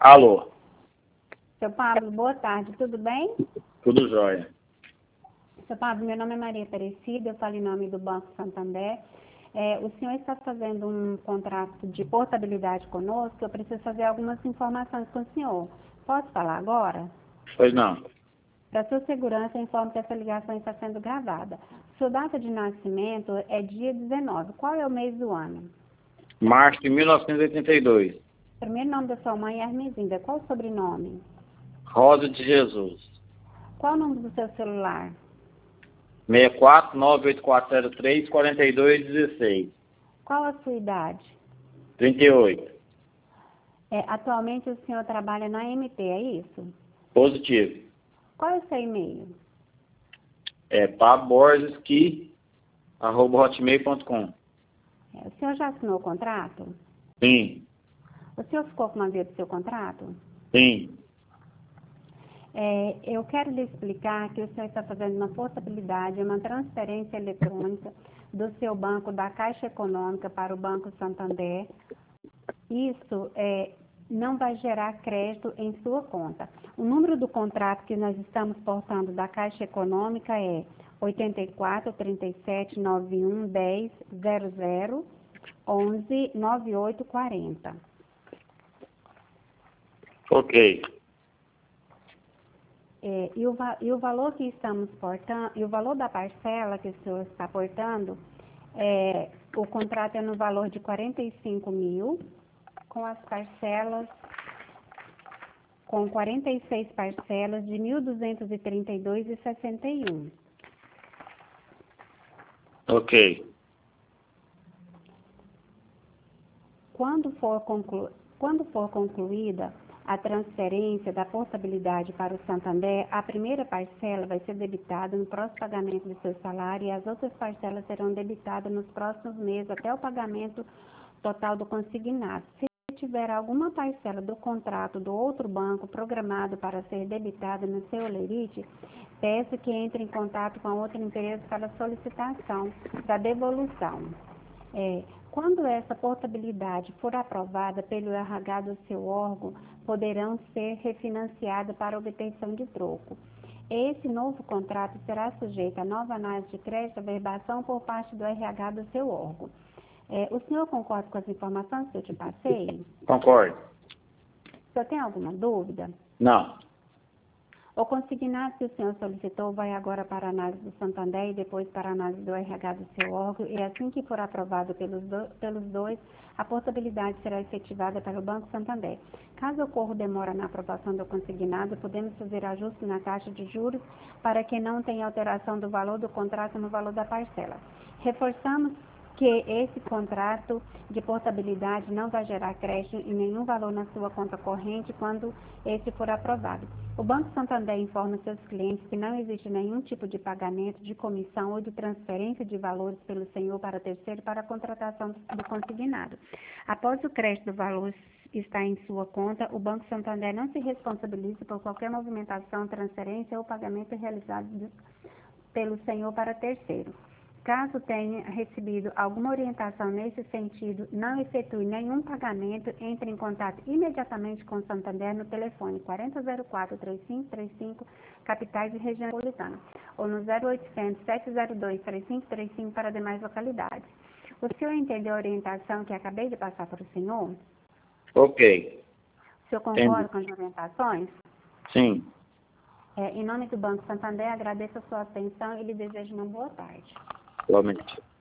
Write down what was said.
Alô, Seu Pablo, boa tarde, tudo bem? tudo jóia. Seu Pablo, meu nome é Maria Aparecida, eu falo em nome do Banco Santander. O senhor está fazendo um contrato de portabilidade conosco, eu preciso fazer algumas informações com o senhor. Posso falar agora? Pois não. Para sua segurança, eu informo que essa ligação está sendo gravada. Sua data de nascimento é dia 19. Qual é o mês do ano? Março de 1982. Primeiro nome da sua mãe é Hermesinda. Qual o sobrenome? Rosa de Jesus. Qual o número do seu celular? 64-98403-4216. Qual a sua idade? 38. Atualmente o senhor trabalha na MT, é isso? Positivo. Qual é o seu e-mail? É paborzeski@hotmail.com. O senhor já assinou o contrato? Sim, O senhor ficou com uma via do seu contrato? sim. Eu quero lhe explicar que o senhor está fazendo uma portabilidade, uma transferência eletrônica do seu banco, da Caixa Econômica, para o Banco Santander. Isso não vai gerar crédito em sua conta. O número do contrato que nós estamos portando da Caixa Econômica é 84 37 91 10 00 11 98 40. Ok. E o valor que estamos portando, e o valor da parcela que o senhor está portando, o contrato é no valor de 45 mil, com as parcelas, com 46 parcelas de 1.232,61. Ok. Quando for concluída a transferência da portabilidade para o Santander, a primeira parcela vai ser debitada no próximo pagamento do seu salário e as outras parcelas serão debitadas nos próximos meses até o pagamento total do consignado. Se tiver alguma parcela do contrato do outro banco programado para ser debitada no seu holerite, peço que entre em contato com a outra empresa para solicitação da devolução. Quando essa portabilidade for aprovada pelo RH do seu órgão, poderão ser refinanciadas para obtenção de troco. Esse novo contrato será sujeito a nova análise de crédito e averbação por parte do RH do seu órgão. O senhor concorda com as informações que eu te passei? Concordo. O senhor tem alguma dúvida? Não. O consignado que o senhor solicitou vai agora para a análise do Santander e depois para a análise do RH do seu órgão, e assim que for aprovado pelos dois, a portabilidade será efetivada pelo Banco Santander. Caso ocorra demora na aprovação do consignado, podemos fazer ajuste na taxa de juros para que não tenha alteração do valor do contrato no valor da parcela. Reforçamos que esse contrato de portabilidade não vai gerar crédito em nenhum valor na sua conta corrente quando esse for aprovado. O Banco Santander informa seus clientes que não existe nenhum tipo de pagamento de comissão ou de transferência de valores pelo senhor para terceiro para a contratação do consignado. Após o crédito do valor estar em sua conta, o Banco Santander não se responsabiliza por qualquer movimentação, transferência ou pagamento realizado pelo senhor para terceiro. Caso tenha recebido alguma orientação nesse sentido, não efetue nenhum pagamento, entre em contato imediatamente com o Santander no telefone 4004-3535, capitais e região metropolitana, ou no 0800-702-3535 para demais localidades. O senhor entendeu a orientação que acabei de passar para o senhor? Ok. O senhor concorda com as orientações? Sim. Em nome do Banco Santander, agradeço a sua atenção e lhe desejo uma boa tarde. Igualmente.